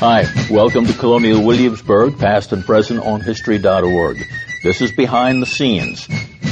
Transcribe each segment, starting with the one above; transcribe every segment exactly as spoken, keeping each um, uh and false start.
Hi, welcome to Colonial Williamsburg, past and present on history dot org. This is Behind the Scenes.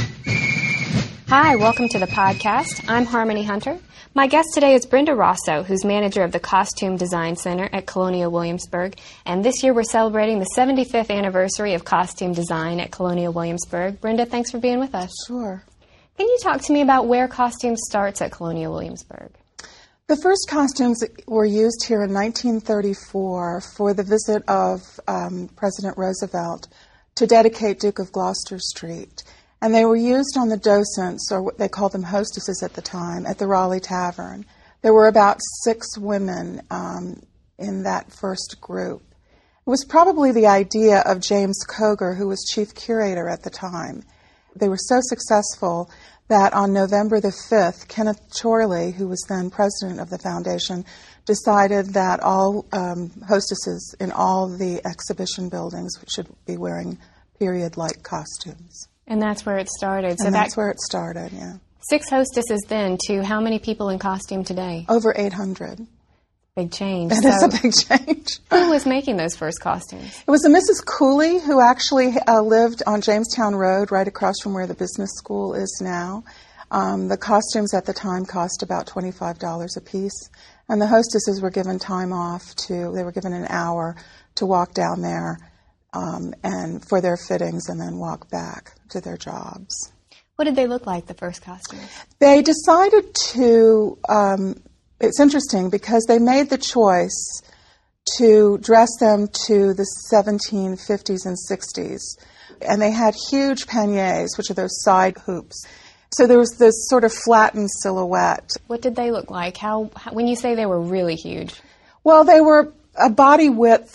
Hi, welcome to the podcast. I'm Harmony Hunter. My guest today is Brenda Rosso, who's manager of the Costume Design Center at Colonial Williamsburg. And this year we're celebrating the seventy-fifth anniversary of costume design at Colonial Williamsburg. Brenda, thanks for being with us. Sure. Can you talk to me about where costume starts at Colonial Williamsburg? The first costumes were used here in nineteen thirty-four for the visit of um, President Roosevelt to dedicate Duke of Gloucester Street. And they were used on the docents, or what they called them hostesses at the time, at the Raleigh Tavern. There were about six women um, in that first group. It was probably the idea of James Cogar, who was chief curator at the time. They were so successful that on November the fifth, Kenneth Chorley, who was then president of the foundation, decided that all um, hostesses in all the exhibition buildings should be wearing period-like costumes. And that's where it started. So and that's that, where it started, yeah. Six hostesses then to how many people in costume today? Over eight hundred. Big change. That so is a big change. Who was making those first costumes? It was a Missus Cooley, who actually uh, lived on Jamestown Road, right across from where the business school is now. Um, the costumes at the time cost about twenty-five dollars a piece, and the hostesses were given time off to, they were given an hour to walk down there um, and for their fittings and then walk back to their jobs. What did they look like, the first costumes? They decided to, um, it's interesting because they made the choice to dress them to the seventeen fifties and sixties. And they had huge panniers, which are those side hoops. So there was this sort of flattened silhouette. What did they look like? How, how when you say they were really huge? Well, they were a body width.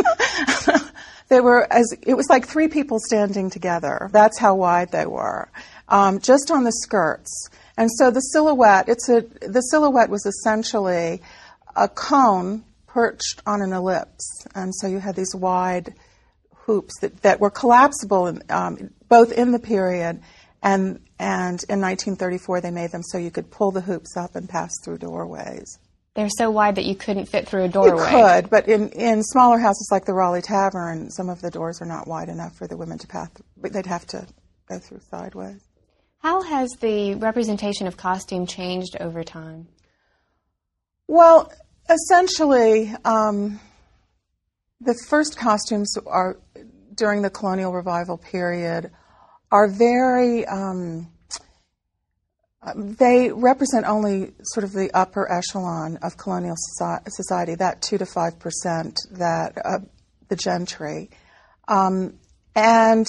They were as it was like three people standing together. That's how wide they were, um, just on the skirts. And so the silhouette, it's a the silhouette was essentially a cone perched on an ellipse, and so you had these wide hoops that, that were collapsible, in, um, both in the period and and in nineteen thirty-four they made them so you could pull the hoops up and pass through doorways. They're so wide that you couldn't fit through a doorway. You could, but in, in smaller houses like the Raleigh Tavern, some of the doors are not wide enough for the women to pass. But they'd have to go through sideways. How has the representation of costume changed over time? Well, essentially, um, the first costumes are during the colonial revival period are very. Um, They represent only sort of the upper echelon of colonial society, that two to five percent that uh, the gentry, um, and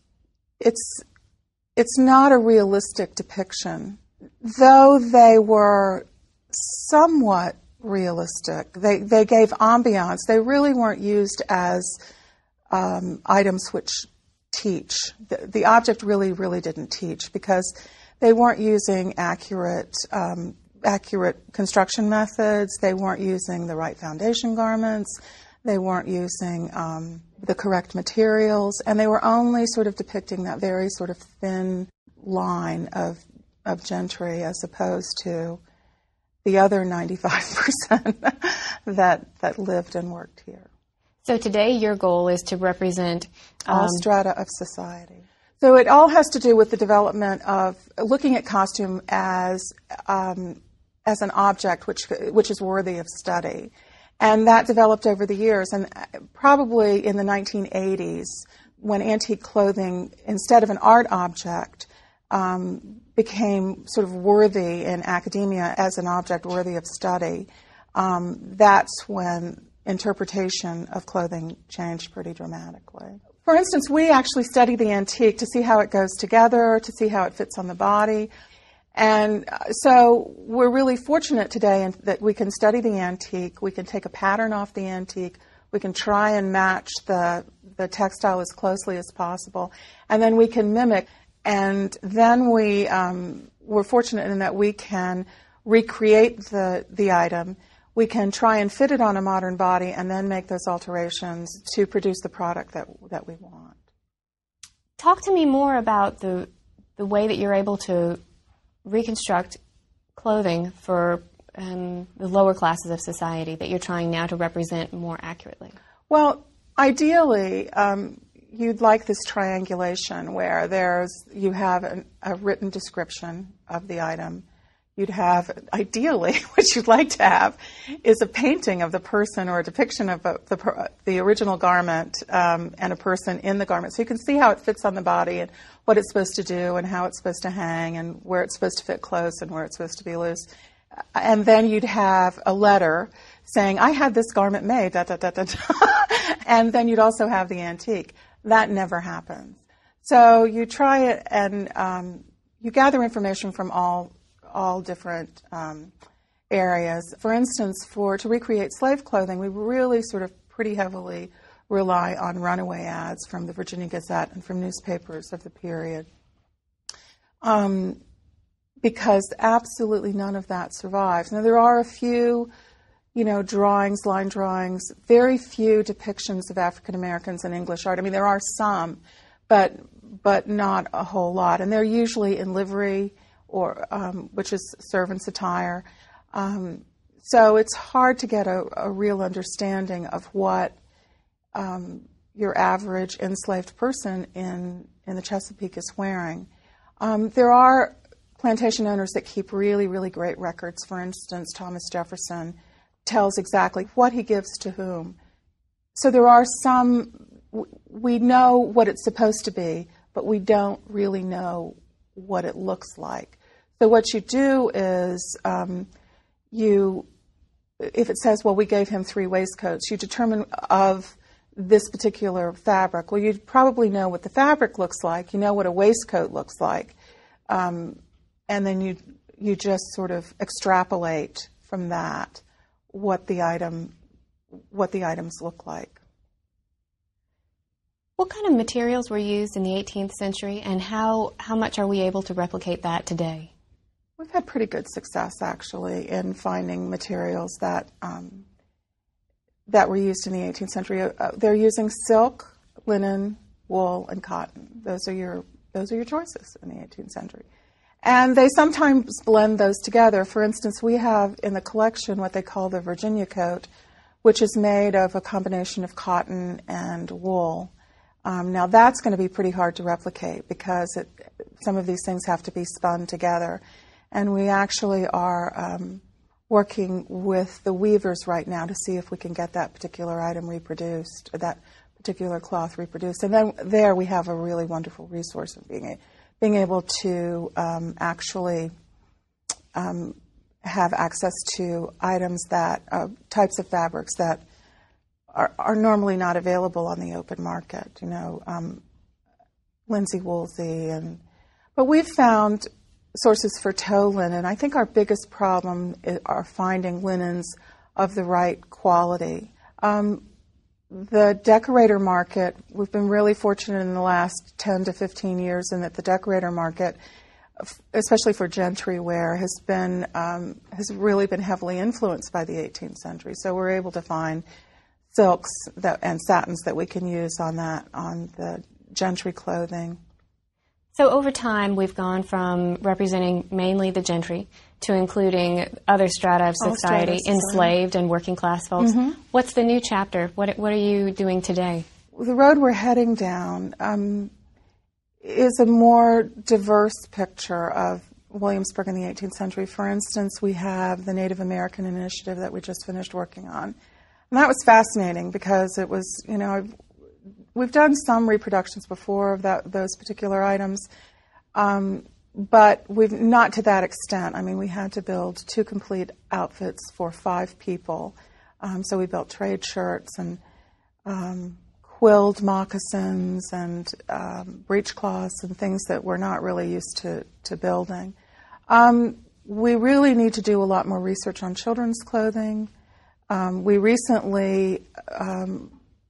it's it's not a realistic depiction, though they were somewhat realistic. They they gave ambiance. They really weren't used as um, items which teach. The, the object really really didn't teach because they weren't using accurate um, accurate construction methods. They weren't using the right foundation garments. They weren't using um, the correct materials. And they were only sort of depicting that very sort of thin line of, of gentry as opposed to the other ninety-five percent that, that lived and worked here. So today your goal is to represent Um, all strata of society. So it all has to do with the development of looking at costume as um, as an object which which is worthy of study, and that developed over the years. And probably in the nineteen eighties, when antique clothing, instead of an art object, um, became sort of worthy in academia as an object worthy of study, um, that's when interpretation of clothing changed pretty dramatically. For instance, we actually study the antique to see how it goes together, to see how it fits on the body. And so we're really fortunate today in that we can study the antique, we can take a pattern off the antique, we can try and match the, the textile as closely as possible, and then we can mimic. And then we, um, we're fortunate in that we can recreate the, the item. We can try and fit it on a modern body and then make those alterations to produce the product that that we want. Talk to me more about the the way that you're able to reconstruct clothing for um, the lower classes of society that you're trying now to represent more accurately? Well, ideally, um, you'd like this triangulation where there's you have an, a written description of the item. You'd have, ideally, what you'd like to have is a painting of the person or a depiction of a, the, the original garment um, and a person in the garment. So you can see how it fits on the body and what it's supposed to do and how it's supposed to hang and where it's supposed to fit close and where it's supposed to be loose. And then you'd have a letter saying, I had this garment made, da, da, da, da, da. And then you'd also have the antique. That never happens. So you try it and um, you gather information from all all different um, areas. For instance, for to recreate slave clothing, we really sort of pretty heavily rely on runaway ads from the Virginia Gazette and from newspapers of the period. Um, because absolutely none of that survives. Now, there are a few, you know, drawings, line drawings, very few depictions of African Americans in English art. I mean, there are some, but but not a whole lot. And they're usually in livery, or um, which is servant's attire. Um, so it's hard to get a, a real understanding of what um, your average enslaved person in, in the Chesapeake is wearing. Um, there are plantation owners that keep really, really great records. For instance, Thomas Jefferson tells exactly what he gives to whom. So there are some, we know what it's supposed to be, but we don't really know what it looks like. So what you do is um, you, if it says, well, we gave him three waistcoats, you determine of this particular fabric. Well, you probably know what the fabric looks like. You know what a waistcoat looks like. Um, and then you you just sort of extrapolate from that what the item, what the items look like. What kind of materials were used in the eighteenth century, and how, how much are we able to replicate that today? We've had pretty good success, actually, in finding materials that um, that were used in the eighteenth century. Uh, they're using silk, linen, wool, and cotton. Those are your those are your choices in the eighteenth century. And they sometimes blend those together. For instance, we have in the collection what they call the Virginia coat, which is made of a combination of cotton and wool. Um, now, that's going to be pretty hard to replicate because it, some of these things have to be spun together. And we actually are um, working with the weavers right now to see if we can get that particular item reproduced, or that particular cloth reproduced. And then there we have a really wonderful resource of being, a, being able to um, actually um, have access to items that, uh, types of fabrics that Are, are normally not available on the open market, you know, um, Lindsay Woolsey. And, but we've found sources for tow linen. I think our biggest problem is, are finding linens of the right quality. Um, the decorator market, we've been really fortunate in the last ten to fifteen years in that the decorator market, especially for gentry wear, has been um, has really been heavily influenced by the eighteenth century. So we're able to find silks that, and satins that we can use on that, on the gentry clothing. So over time, we've gone from representing mainly the gentry to including other strata of society, enslaved and working class folks. Mm-hmm. What's the new chapter? What What are you doing today? The road we're heading down um, is a more diverse picture of Williamsburg in the eighteenth century. For instance, we have the Native American initiative that we just finished working on. And that was fascinating because it was, you know, I've, we've done some reproductions before of that, those particular items, um, but we've not to that extent. I mean, we had to build two complete outfits for five people. Um, so we built trade shirts and um, quilled moccasins and um, breechcloths and things that we're not really used to, to building. Um, we really need to do a lot more research on children's clothing. Um, we recently um,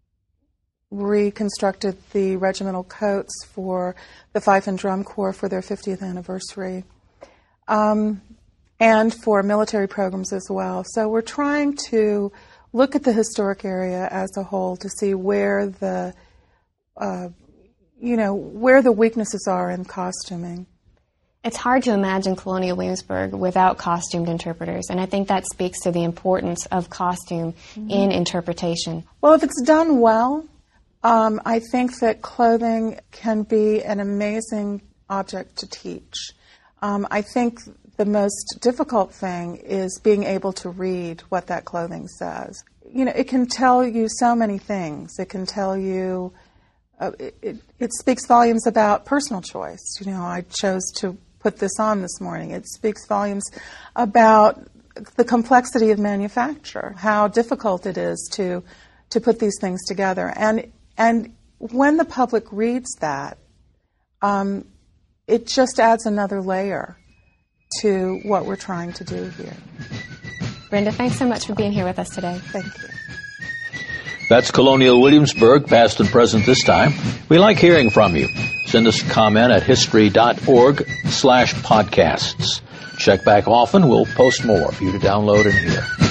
reconstructed the regimental coats for the Fife and Drum Corps for their fiftieth anniversary, um, and for military programs as well. So we're trying to look at the historic area as a whole to see where the, uh, you know, where the weaknesses are in costuming. It's hard to imagine Colonial Williamsburg without costumed interpreters, and I think that speaks to the importance of costume mm-hmm. in interpretation. Well, if it's done well, um, I think that clothing can be an amazing object to teach. Um, I think the most difficult thing is being able to read what that clothing says. You know, it can tell you so many things. It can tell you, uh, it, it, it speaks volumes about personal choice. You know, I chose to put this on this morning. It speaks volumes about the complexity of manufacture, how difficult it is to to put these things together. And and when the public reads that, um, it just adds another layer to what we're trying to do here. Brenda, thanks so much for being here with us today. Thank you. That's Colonial Williamsburg, past and present this time. We like hearing from you. Send us a comment at history.org slash podcasts. Check back often. We'll post more for you to download and hear.